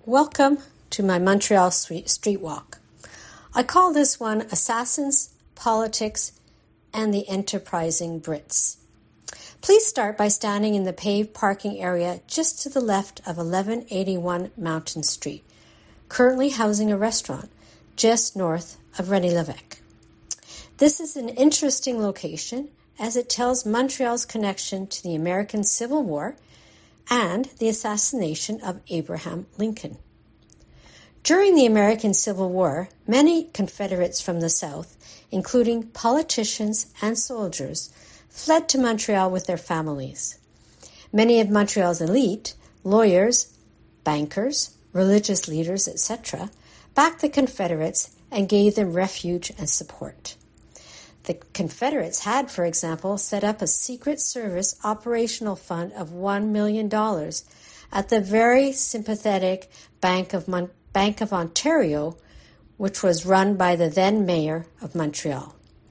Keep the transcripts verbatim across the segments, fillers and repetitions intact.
Welcome to my Montreal street walk. I call this one Assassins, Politics, and the Enterprising Brits. Please start by standing in the paved parking area just to the left of eleven eighty-one Mountain Street, currently housing a restaurant just north of René Lévesque. This is an interesting location as it tells Montreal's connection to the American Civil War and the assassination of Abraham Lincoln. During the American Civil War, many Confederates from the South, including politicians and soldiers, fled to Montreal with their families. Many of Montreal's elite, lawyers, bankers, religious leaders, et cetera, backed the Confederates and gave them refuge and support. The Confederates had, for example, set up a Secret Service operational fund of one million dollars at the very sympathetic Bank of, Mon- Bank of Ontario, which was run by the then mayor of Montreal.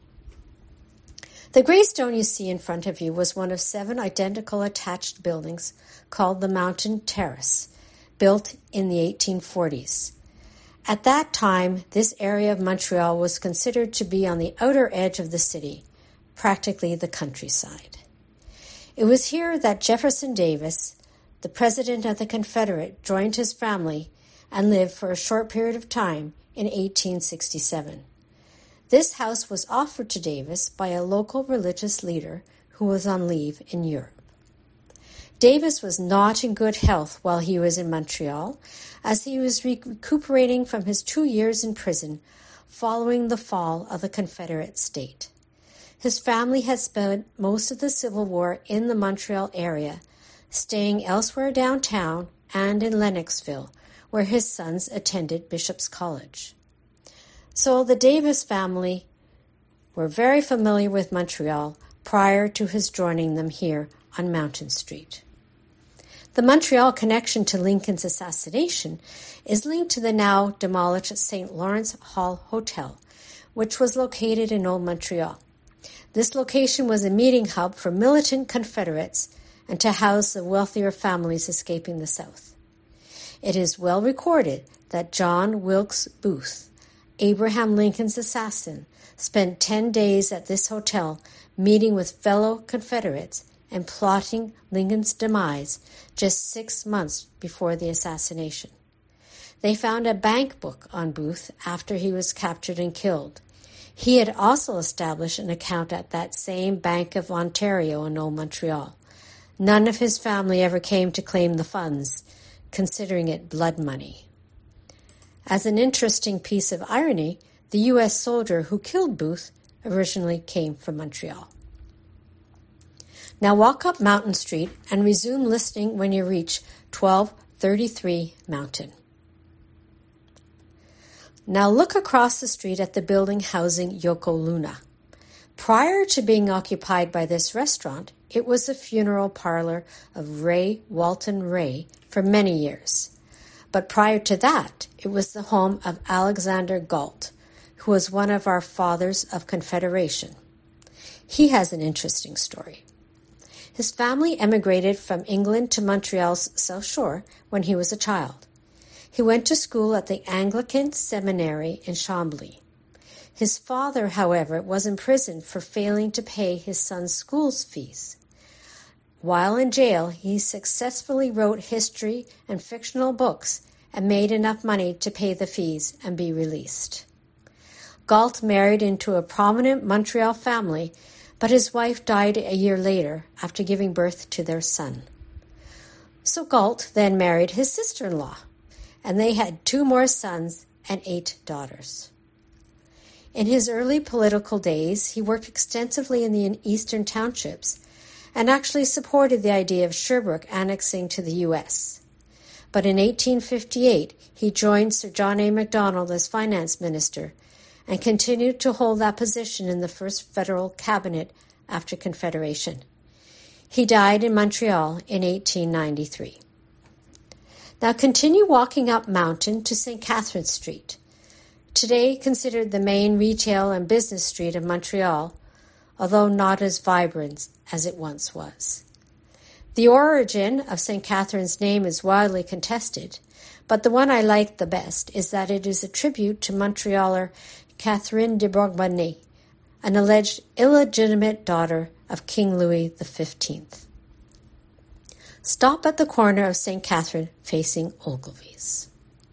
The gravestone you see in front of you was one of seven identical attached buildings called the Mountain Terrace, built in the eighteen forties. At that time, this area of Montreal was considered to be on the outer edge of the city, practically the countryside. It was here that Jefferson Davis, the president of the Confederate, joined his family and lived for a short period of time in eighteen sixty-seven. This house was offered to Davis by a local religious leader who was on leave in Europe. Davis was not in good health while he was in Montreal, as he was recuperating from his two years in prison following the fall of the Confederate state. His family had spent most of the Civil War in the Montreal area, staying elsewhere downtown and in Lennoxville, where his sons attended Bishop's College. So the Davis family were very familiar with Montreal prior to his joining them here on Mountain Street. The Montreal connection to Lincoln's assassination is linked to the now demolished Saint Lawrence Hall Hotel, which was located in Old Montreal. This location was a meeting hub for militant Confederates and to house the wealthier families escaping the South. It is well recorded that John Wilkes Booth, Abraham Lincoln's assassin, spent ten days at this hotel meeting with fellow Confederates and plotting Lincoln's demise just six months before the assassination. They found a bank book on Booth after he was captured and killed. He had also established an account at that same Bank of Ontario in Old Montreal. None of his family ever came to claim the funds, considering it blood money. As an interesting piece of irony, the U S soldier who killed Booth originally came from Montreal. Now walk up Mountain Street and resume listening when you reach twelve thirty-three Mountain. Now look across the street at the building housing Yoko Luna. Prior to being occupied by this restaurant, it was the funeral parlor of Ray Walton Ray for many years. But prior to that, it was the home of Alexander Galt, who was one of our fathers of Confederation. He has an interesting story. His family emigrated from England to Montreal's South Shore when he was a child. He went to school at the Anglican Seminary in Chambly. His father, however, was imprisoned for failing to pay his son's school fees. While in jail, he successfully wrote history and fictional books and made enough money to pay the fees and be released. Galt married into a prominent Montreal family, but his wife died a year later after giving birth to their son. So Galt then married his sister-in-law, and they had two more sons and eight daughters. In his early political days, he worked extensively in the eastern townships and actually supported the idea of Sherbrooke annexing to the U S. But in eighteen fifty-eight, he joined Sir John A. Macdonald as finance minister and continued to hold that position in the first federal cabinet after Confederation. He died in Montreal in eighteen ninety-three. Now continue walking up Mountain to Saint Catherine Street, today considered the main retail and business street of Montreal, although not as vibrant as it once was. The origin of Saint Catherine's name is widely contested, but the one I like the best is that it is a tribute to Montrealer Catherine de Bourbonnais, an alleged illegitimate daughter of King Louis the fifteenth. Stop at the corner of Saint Catherine facing Ogilvy's.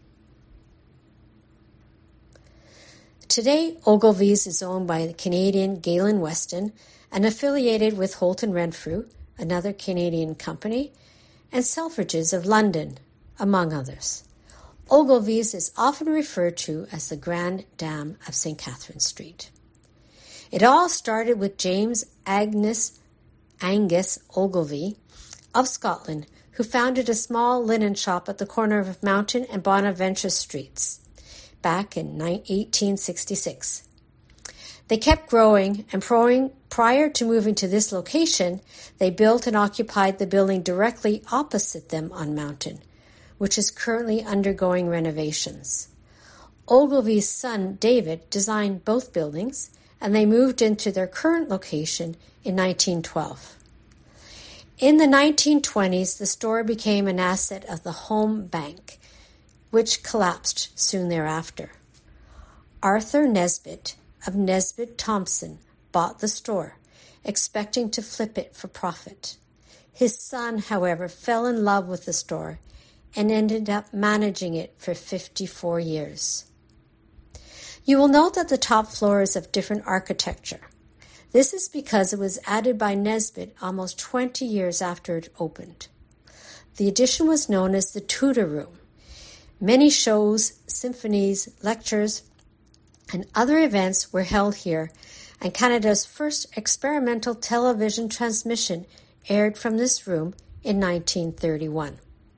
Today, Ogilvy's is owned by the Canadian Galen Weston and affiliated with Holt and Renfrew, another Canadian company, and Selfridges of London, among others. Ogilvy's is often referred to as the Grand Dam of Saint Catherine Street. It all started with James Agnes Angus Ogilvy of Scotland, who founded a small linen shop at the corner of Mountain and Bonaventure Streets back in eighteen sixty-six. They kept growing, and prior to moving to this location, they built and occupied the building directly opposite them on Mountain, which is currently undergoing renovations. Ogilvy's son, David, designed both buildings, and they moved into their current location in nineteen twelve. In the nineteen twenties, the store became an asset of the Home Bank, which collapsed soon thereafter. Arthur Nesbitt of Nesbitt Thompson bought the store, expecting to flip it for profit. His son, however, fell in love with the store and ended up managing it for fifty-four years. You will note that the top floor is of different architecture. This is because it was added by Nesbitt almost twenty years after it opened. The addition was known as the Tudor Room. Many shows, symphonies, lectures, and other events were held here, and Canada's first experimental television transmission aired from this room in nineteen thirty-one.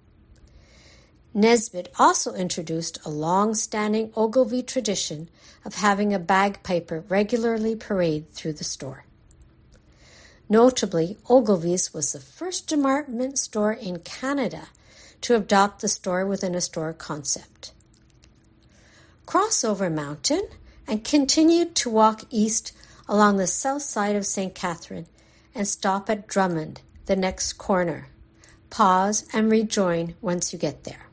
Nesbitt also introduced a long-standing Ogilvy tradition of having a bagpiper regularly parade through the store. Notably, Ogilvy's was the first department store in Canada to adopt the store-within-a-store concept. Cross over Mountain and continued to walk east along the south side of Saint Catherine and stop at Drummond, the next corner. Pause and rejoin once you get there.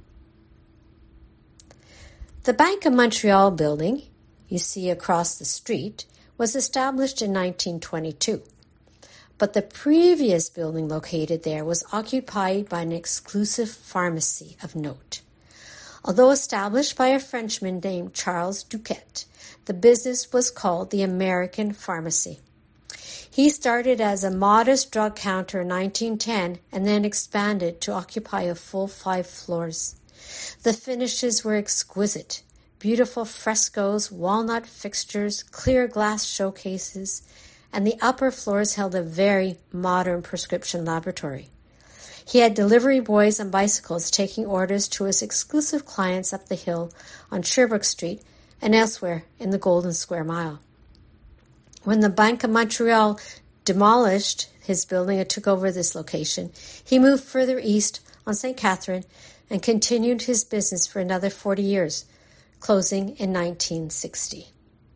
The Bank of Montreal building, you see across the street, was established in nineteen twenty-two. But the previous building located there was occupied by an exclusive pharmacy of note. Although established by a Frenchman named Charles Duquette, the business was called the American Pharmacy. He started as a modest drug counter in nineteen ten and then expanded to occupy a full five floors. The finishes were exquisite. Beautiful frescoes, walnut fixtures, clear glass showcases, and the upper floors held a very modern prescription laboratory. He had delivery boys on bicycles taking orders to his exclusive clients up the hill on Sherbrooke Street and elsewhere in the Golden Square Mile. When the Bank of Montreal demolished his building and took over this location, he moved further east on Saint Catherine and continued his business for another forty years, closing in nineteen sixty.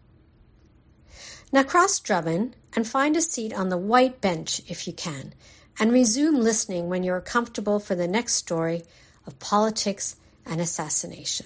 Now cross Drummond and find a seat on the white bench if you can, and resume listening when you are comfortable for the next story of politics and assassination.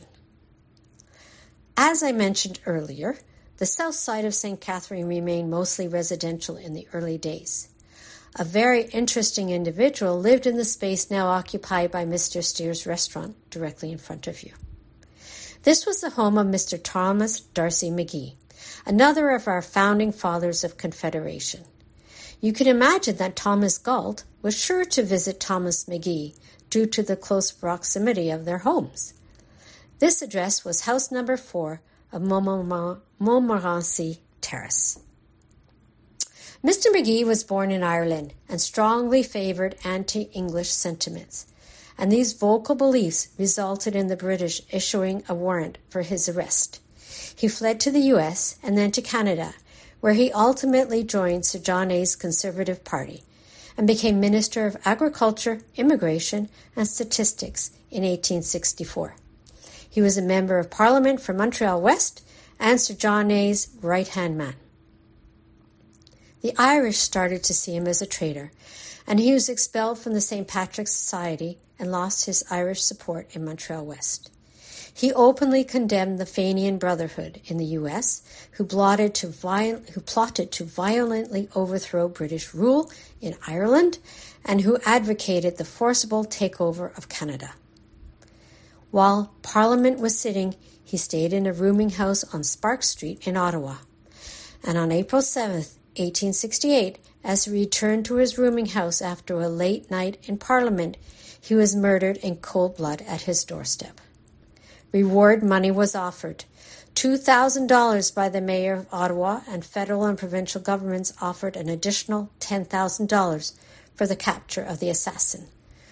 As I mentioned earlier, the south side of Saint Catherine remained mostly residential in the early days. A very interesting individual lived in the space now occupied by Mister Steers Restaurant directly in front of you. This was the home of Mister Thomas D'Arcy McGee, another of our founding fathers of Confederation. You can imagine that Thomas Galt was sure to visit Thomas McGee due to the close proximity of their homes. This address was house number four of Montmorency Terrace. Mister McGee was born in Ireland and strongly favored anti-English sentiments, and these vocal beliefs resulted in the British issuing a warrant for his arrest. He fled to the U S and then to Canada, where he ultimately joined Sir John A's Conservative Party and became Minister of Agriculture, Immigration, and Statistics in eighteen sixty-four. He was a member of Parliament for Montreal West and Sir John A's right-hand man. The Irish started to see him as a traitor, and he was expelled from the Saint Patrick's Society and lost his Irish support in Montreal West. He openly condemned the Fenian Brotherhood in the U S, who, plotted to, viol- who plotted to violently overthrow British rule in Ireland and who advocated the forcible takeover of Canada. While Parliament was sitting, he stayed in a rooming house on Spark Street in Ottawa. And on April seventh, eighteen sixty-eight, as he returned to his rooming house after a late night in Parliament, he was murdered in cold blood at his doorstep. Reward money was offered. two thousand dollars by the mayor of Ottawa, and federal and provincial governments offered an additional ten thousand dollars for the capture of the assassin.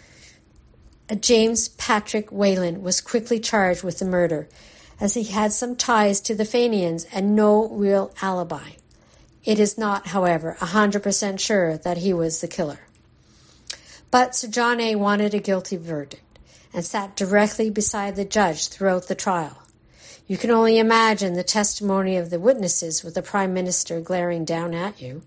James Patrick Whelan was quickly charged with the murder, as he had some ties to the Fenians and no real alibi. It is not, however, one hundred percent sure that he was the killer. But Sir John A. wanted a guilty verdict and sat directly beside the judge throughout the trial. You can only imagine the testimony of the witnesses with the Prime Minister glaring down at you.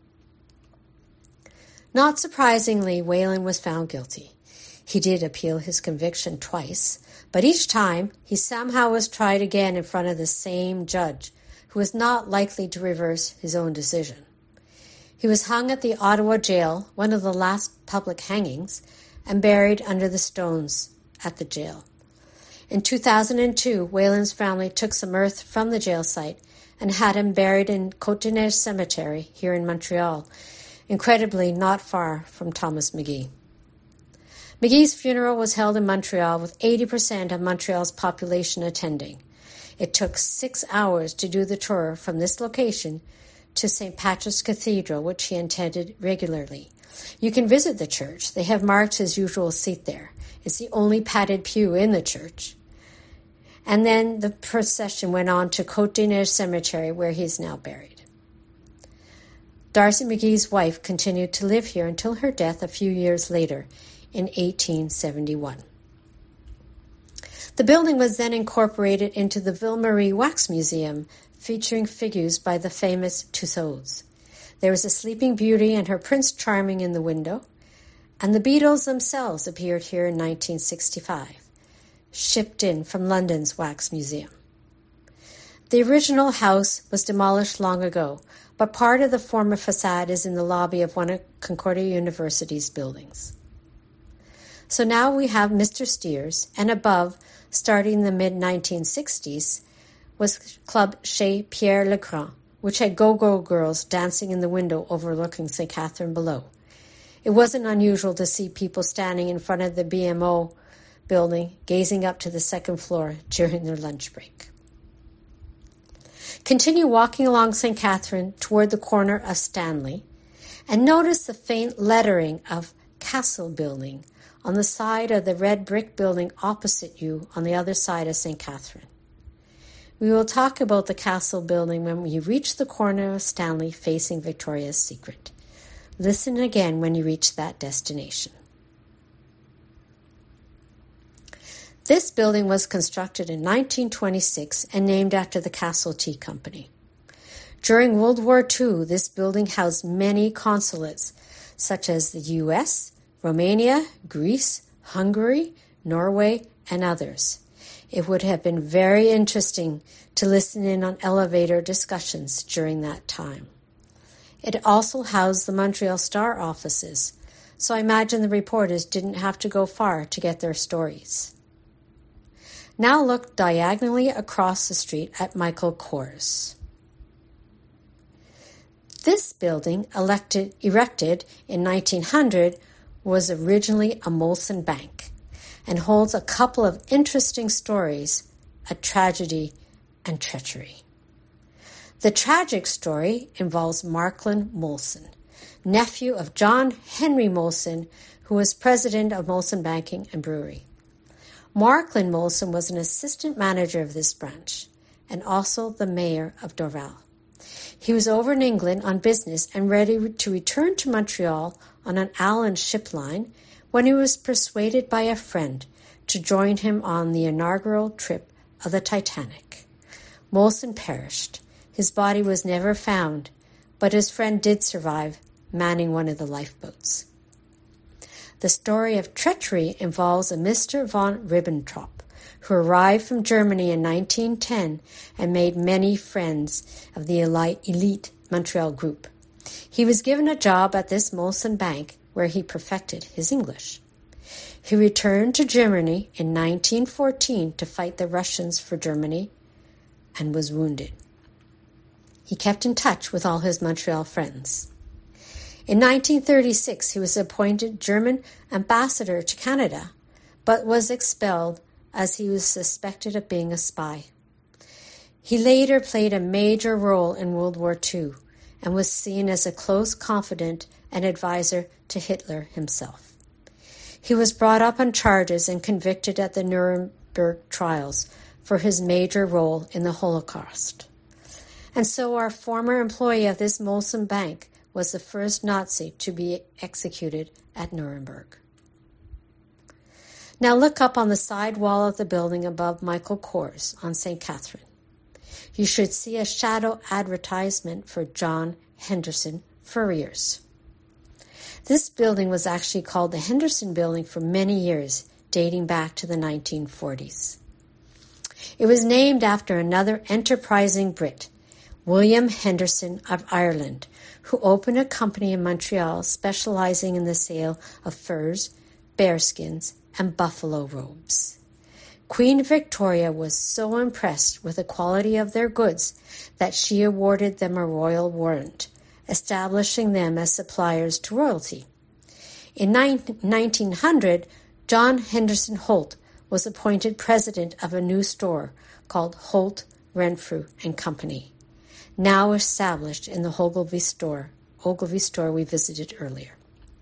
Not surprisingly, Whelan was found guilty. He did appeal his conviction twice, but each time he somehow was tried again in front of the same judge, who was not likely to reverse his own decision. He was hung at the Ottawa jail, one of the last public hangings, and buried under the stones at the jail. In two thousand two, Whelan's family took some earth from the jail site and had him buried in Côte-des-Neiges Cemetery here in Montreal, incredibly not far from Thomas McGee. McGee's funeral was held in Montreal with eighty percent of Montreal's population attending. It took six hours to do the tour from this location to Saint Patrick's Cathedral, which he attended regularly. You can visit the church. They have marked his usual seat there. It's the only padded pew in the church. And then the procession went on to Côte-des-Neiges Cemetery, where he is now buried. Darcy McGee's wife continued to live here until her death a few years later, in eighteen seventy-one. The building was then incorporated into the Ville Marie Wax Museum, featuring figures by the famous Tussauds. There was a Sleeping Beauty and her Prince Charming in the window, and the Beatles themselves appeared here in nineteen sixty-five, shipped in from London's Wax Museum. The original house was demolished long ago, but part of the former facade is in the lobby of one of Concordia University's buildings. So now we have Mister Steers, and above, starting in the mid nineteen sixties, was Club Chez Pierre Legrand, which had go-go girls dancing in the window overlooking Saint Catherine below. It wasn't unusual to see people standing in front of the B M O building, gazing up to the second floor during their lunch break. Continue walking along Saint Catherine toward the corner of Stanley, and notice the faint lettering of Castle Building on the side of the red brick building opposite you on the other side of Saint Catherine. We will talk about the Castle Building when we reach the corner of Stanley facing Victoria's Secret. Listen again when you reach that destination. This building was constructed in nineteen twenty-six and named after the Castle Tea Company. During World War Two, this building housed many consulates, such as the U S, Romania, Greece, Hungary, Norway, and others. It would have been very interesting to listen in on elevator discussions during that time. It also housed the Montreal Star offices, so I imagine the reporters didn't have to go far to get their stories. Now look diagonally across the street at Michael Kors. This building, elected, erected in nineteen hundred, was originally a Molson Bank and holds a couple of interesting stories, a tragedy and treachery. The tragic story involves Markland Molson, nephew of John Henry Molson, who was president of Molson Banking and Brewery. Markland Molson was an assistant manager of this branch and also the mayor of Dorval. He was over in England on business and ready to return to Montreal on an Allen ship line when he was persuaded by a friend to join him on the inaugural trip of the Titanic. Molson perished. His body was never found, but his friend did survive, manning one of the lifeboats. The story of treachery involves a Mister von Ribbentrop, who arrived from Germany in nineteen ten and made many friends of the elite Montreal group. He was given a job at this Molson Bank, where he perfected his English. He returned to Germany in nineteen fourteen to fight the Russians for Germany and was wounded. He kept in touch with all his Montreal friends. In nineteen thirty-six, he was appointed German ambassador to Canada, but was expelled as he was suspected of being a spy. He later played a major role in World War Two and was seen as a close confidant and advisor to Hitler himself. He was brought up on charges and convicted at the Nuremberg trials for his major role in the Holocaust. And so our former employee of this Molson Bank was the first Nazi to be executed at Nuremberg. Now look up on the side wall of the building above Michael Kors on Saint Catherine. You should see a shadow advertisement for John Henderson Furriers. This building was actually called the Henderson Building for many years, dating back to the nineteen forties. It was named after another enterprising Brit, William Henderson of Ireland, who opened a company in Montreal specializing in the sale of furs, bearskins, and buffalo robes. Queen Victoria was so impressed with the quality of their goods that she awarded them a royal warrant, establishing them as suppliers to royalty. In nineteen hundred, John Henderson Holt was appointed president of a new store called Holt, Renfrew and Company, now established in the Ogilvy store, Ogilvy store we visited earlier.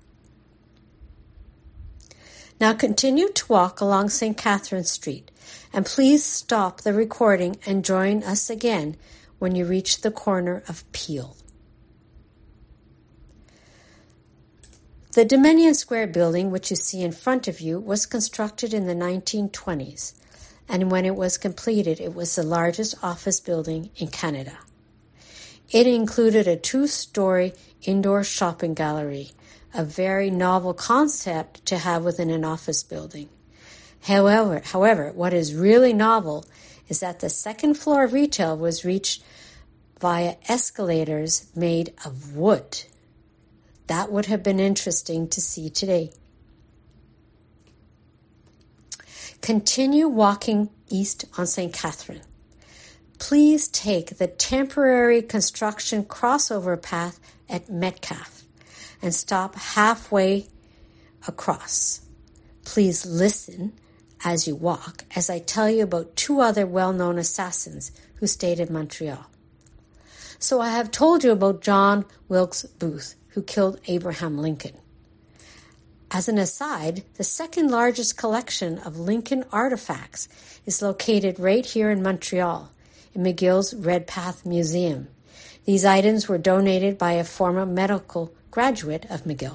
Now continue to walk along Saint Catherine Street, and please stop the recording and join us again when you reach the corner of Peel. The Dominion Square building, which you see in front of you, was constructed in the nineteen twenties, and when it was completed, it was the largest office building in Canada. It included a two-story indoor shopping gallery, a very novel concept to have within an office building. However, however, what is really novel is that the second floor of retail was reached via escalators made of wood. That would have been interesting to see today. Continue walking east on Saint Catherine. Please take the temporary construction crossover path at Metcalfe and stop halfway across. Please listen as you walk as I tell you about two other well-known assassins who stayed in Montreal. So I have told you about John Wilkes Booth, who killed Abraham Lincoln. As an aside, the second largest collection of Lincoln artifacts is located right here in Montreal, in McGill's Redpath Museum. These items were donated by a former medical graduate of McGill.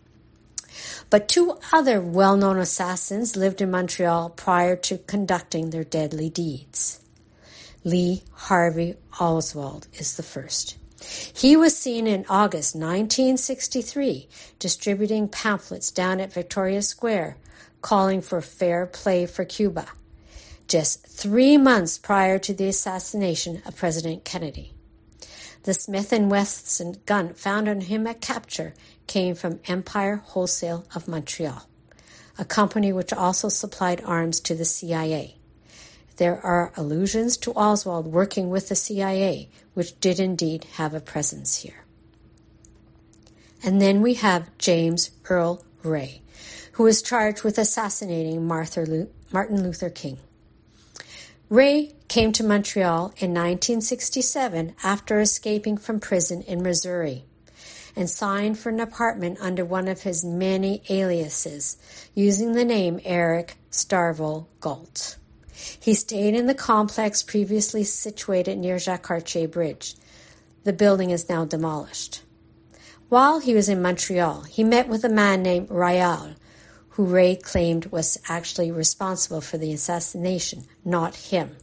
But two other well-known assassins lived in Montreal prior to conducting their deadly deeds. Lee Harvey Oswald is the first. He was seen in August nineteen sixty-three distributing pamphlets down at Victoria Square calling for fair play for Cuba, just three months prior to the assassination of President Kennedy. The Smith and Wesson gun found on him at capture came from Empire Wholesale of Montreal, a company which also supplied arms to the C I A. There are allusions to Oswald working with the C I A, which did indeed have a presence here. And then we have James Earl Ray, who was charged with assassinating Martin Luther King. Ray came to Montreal in nineteen sixty-seven after escaping from prison in Missouri and signed for an apartment under one of his many aliases, using the name Eric Starville Galt. He stayed in the complex previously situated near Jacques-Cartier Bridge. The building is now demolished. While he was in Montreal, he met with a man named Rial, who Ray claimed was actually responsible for the assassination, not him.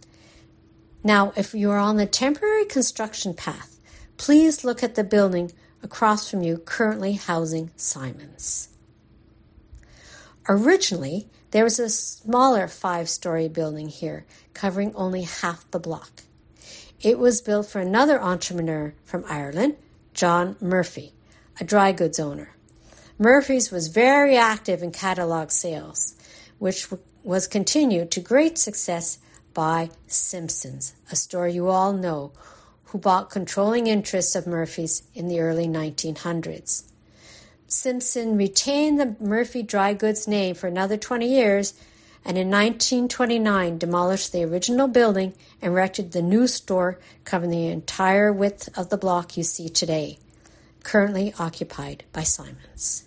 Now, if you are on the temporary construction path, please look at the building across from you, currently housing Simons. Originally, there was a smaller five-story building here, covering only half the block. It was built for another entrepreneur from Ireland, John Murphy, a dry goods owner. Murphy's was very active in catalog sales, which was continued to great success by Simpsons, a store you all know, who bought controlling interests of Murphy's in the early nineteen hundreds. Simpson retained the Murphy dry goods name for another twenty years, and in nineteen twenty-nine demolished the original building and erected the new store covering the entire width of the block you see today, currently occupied by Simons.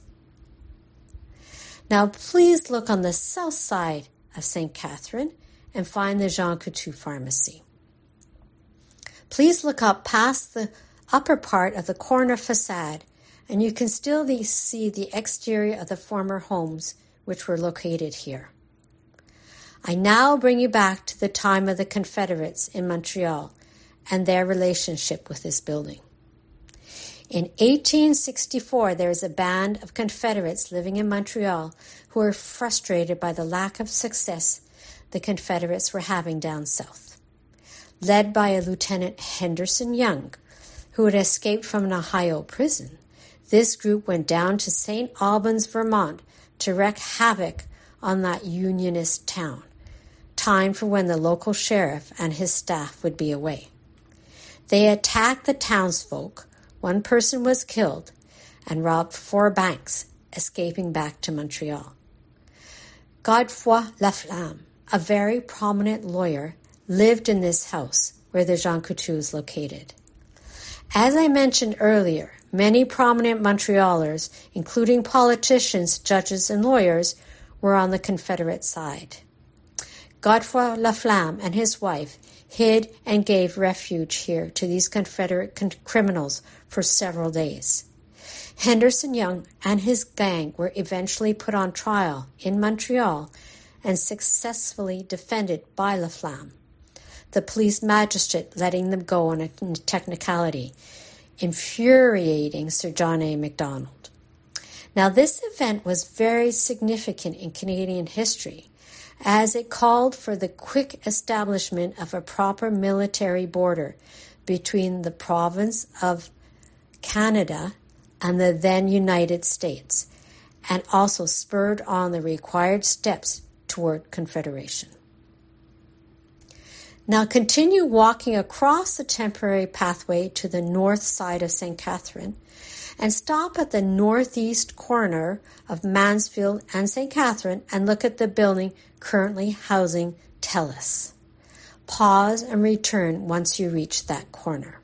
Now please look on the south side of Saint Catherine and find the Jean Coutu Pharmacy. Please look up past the upper part of the corner facade, and you can still see the exterior of the former homes which were located here. I now bring you back to the time of the Confederates in Montreal and their relationship with this building. In eighteen sixty-four, there is a band of Confederates living in Montreal who were frustrated by the lack of success the Confederates were having down south. Led by a Lieutenant Henderson Young, who had escaped from an Ohio prison, this group went down to Saint Albans, Vermont, to wreak havoc on that Unionist town, time for when the local sheriff and his staff would be away. They attacked the townsfolk, one person was killed, and robbed four banks, escaping back to Montreal. Godefroy Laflamme, a very prominent lawyer, lived in this house where the Jean Coutu is located. As I mentioned earlier, many prominent Montrealers, including politicians, judges, and lawyers, were on the Confederate side. Godefroy Laflamme and his wife hid and gave refuge here to these Confederate con- criminals for several days. Henderson Young and his gang were eventually put on trial in Montreal and successfully defended by Laflamme, the police magistrate letting them go on a technicality, infuriating Sir John A. Macdonald. Now, this event was very significant in Canadian history, as it called for the quick establishment of a proper military border between the province of Canada and the then United States, and also spurred on the required steps toward Confederation. Now continue walking across the temporary pathway to the north side of Saint Catherine and stop at the northeast corner of Mansfield and Saint Catherine and look at the building currently housing TELUS. Pause and return once you reach that corner.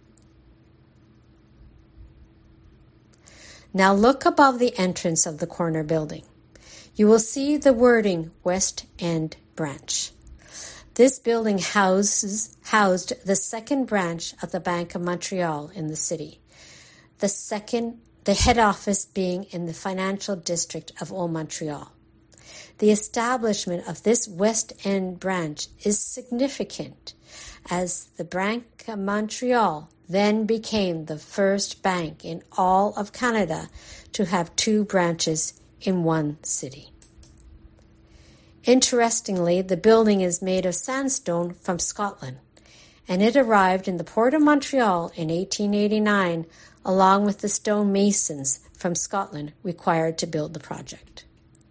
Now look above the entrance of the corner building. You will see the wording West End Branch. This building houses housed the second branch of the Bank of Montreal in the city. The second, the head office being in the financial district of Old Montreal. The establishment of this West End branch is significant, as the Bank of Montreal then became the first bank in all of Canada to have two branches in one city. Interestingly, the building is made of sandstone from Scotland, and it arrived in the port of Montreal in eighteen eighty-nine, along with the stone masons from Scotland required to build the project.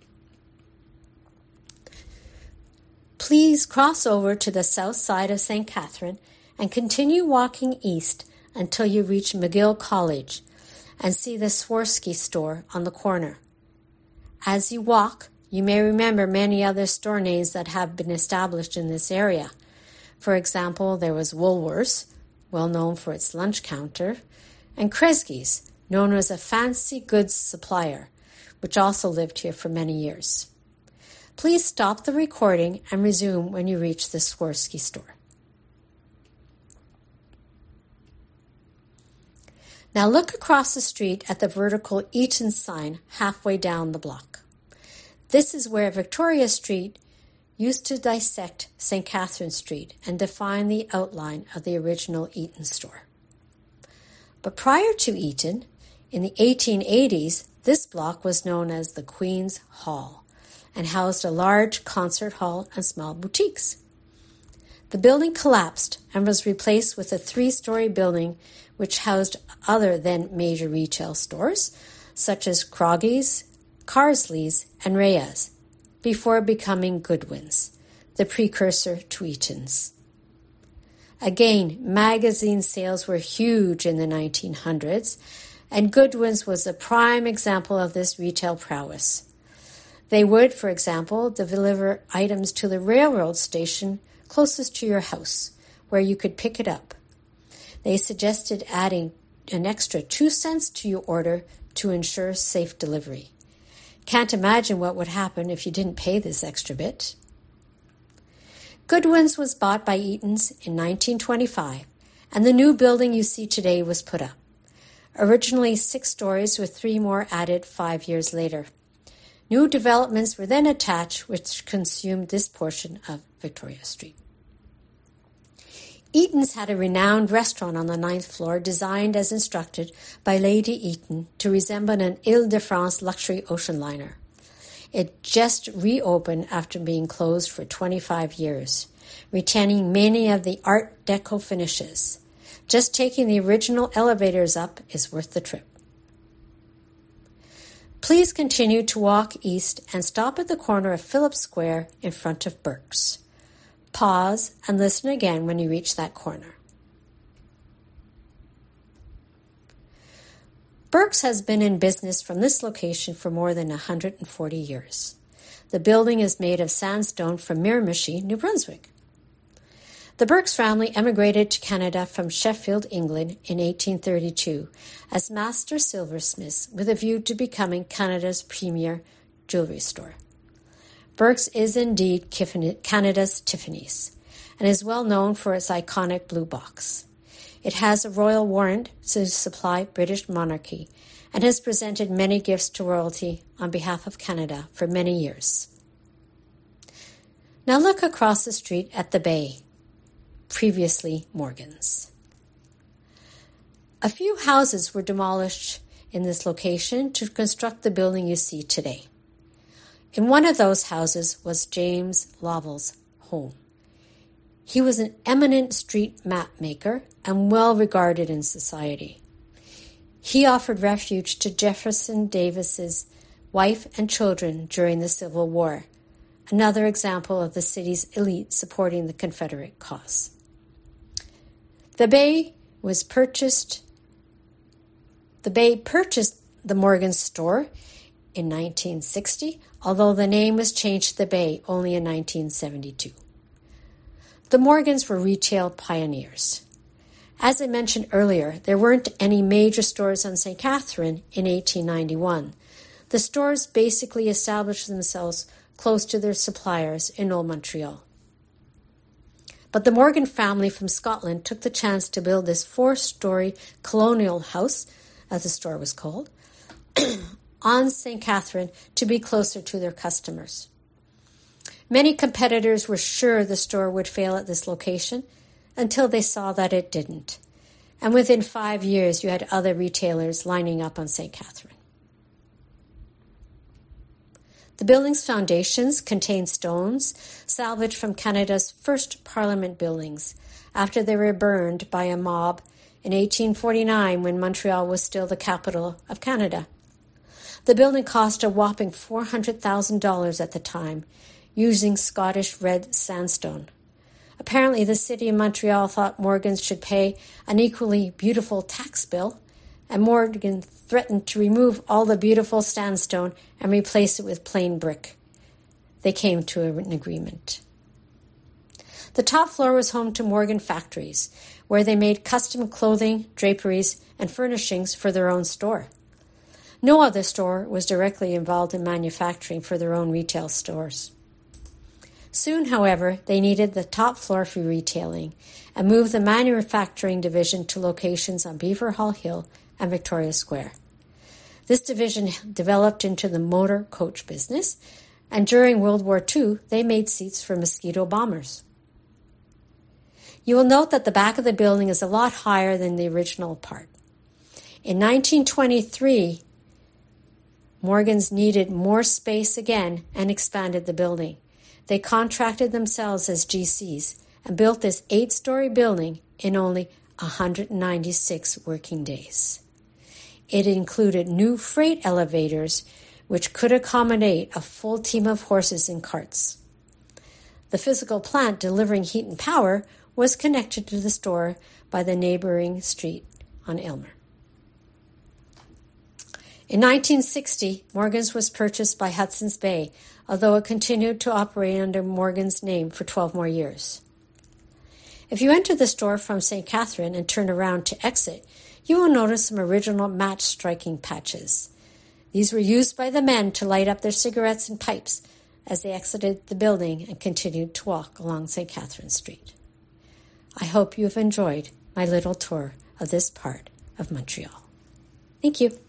Please cross over to the south side of Saint Catherine and continue walking east until you reach McGill College and see the Swarovski store on the corner. As you walk, you may remember many other store names that have been established in this area. For example, there was Woolworths, well known for its lunch counter, and Kresge's, known as a fancy goods supplier, which also lived here for many years. Please stop the recording and resume when you reach the Swarovski store. Now look across the street at the vertical Eaton sign halfway down the block. This is where Victoria Street used to dissect Saint Catherine Street and define the outline of the original Eaton store. But prior to Eaton, In the eighteen eighties, this block was known as the Queen's Hall and housed a large concert hall and small boutiques. The building collapsed and was replaced with a three-story building which housed other than major retail stores such as Croggy's, Carsley's, and Reyes, before becoming Goodwin's, the precursor to Eaton's. Again, magazine sales were huge in the nineteen hundreds, and Goodwin's was a prime example of this retail prowess. They would, for example, deliver items to the railroad station closest to your house, where you could pick it up. They suggested adding an extra two cents to your order to ensure safe delivery. Can't imagine what would happen if you didn't pay this extra bit. Goodwin's was bought by Eaton's in nineteen twenty-five, and the new building you see today was put up. Originally six stories with three more added five years later. New developments were then attached, which consumed this portion of Victoria Street. Eaton's had a renowned restaurant on the ninth floor designed as instructed by Lady Eaton to resemble an Ile-de-France luxury ocean liner. It just reopened after being closed for twenty-five years, retaining many of the Art Deco finishes. Just taking the original elevators up is worth the trip. Please continue to walk east and stop at the corner of Phillips Square in front of Burke's. Pause and listen again when you reach that corner. Burke's has been in business from this location for more than one hundred forty years. The building is made of sandstone from Miramichi, New Brunswick. The Burke's family emigrated to Canada from Sheffield, England in eighteen thirty-two as master silversmiths with a view to becoming Canada's premier jewelry store. Burke's is indeed Canada's Tiffany's and is well known for its iconic blue box. It has a royal warrant to supply British monarchy and has presented many gifts to royalty on behalf of Canada for many years. Now look across the street at the Bay, previously Morgan's. A few houses were demolished in this location to construct the building you see today. In one of those houses was James Lovell's home. He was an eminent street map maker and well regarded in society. He offered refuge to Jefferson Davis's wife and children during the Civil War, another example of the city's elite supporting the Confederate cause. The Bay was purchased. The Bay purchased the Morgan's store in nineteen sixty, although the name was changed to the Bay only in nineteen seventy-two. The Morgans were retail pioneers. As I mentioned earlier, there weren't any major stores on Saint Catherine in eighteen ninety-one. The stores basically established themselves close to their suppliers in Old Montreal. But the Morgan family from Scotland took the chance to build this four-story colonial house, as the store was called, on Saint Catherine to be closer to their customers. Many competitors were sure the store would fail at this location until they saw that it didn't. And within five years, you had other retailers lining up on Saint Catherine. The building's foundations contain stones salvaged from Canada's first Parliament buildings after they were burned by a mob in eighteen forty-nine when Montreal was still the capital of Canada. The building cost a whopping four hundred thousand dollars at the time, using Scottish red sandstone. Apparently, the city of Montreal thought Morgans should pay an equally beautiful tax bill, and Morgan threatened to remove all the beautiful sandstone and replace it with plain brick. They came to an agreement. The top floor was home to Morgan factories, where they made custom clothing, draperies, and furnishings for their own store. No other store was directly involved in manufacturing for their own retail stores. Soon, however, they needed the top floor for retailing and moved the manufacturing division to locations on Beaver Hall Hill and Victoria Square. This division developed into the motor coach business, and during World War Two, they made seats for Mosquito bombers. You will note that the back of the building is a lot higher than the original part. In nineteen twenty-three, Morgan's needed more space again and expanded the building. They contracted themselves as G Cs and built this eight-story building in only one hundred ninety-six working days. It included new freight elevators, which could accommodate a full team of horses and carts. The physical plant delivering heat and power was connected to the store by the neighboring street on Aylmer. In nineteen sixty, Morgan's was purchased by Hudson's Bay, although it continued to operate under Morgan's name for twelve more years. If you enter the store from Saint Catherine and turn around to exit, you will notice some original match striking patches. These were used by the men to light up their cigarettes and pipes as they exited the building and continued to walk along Saint Catherine Street. I hope you have enjoyed my little tour of this part of Montreal. Thank you.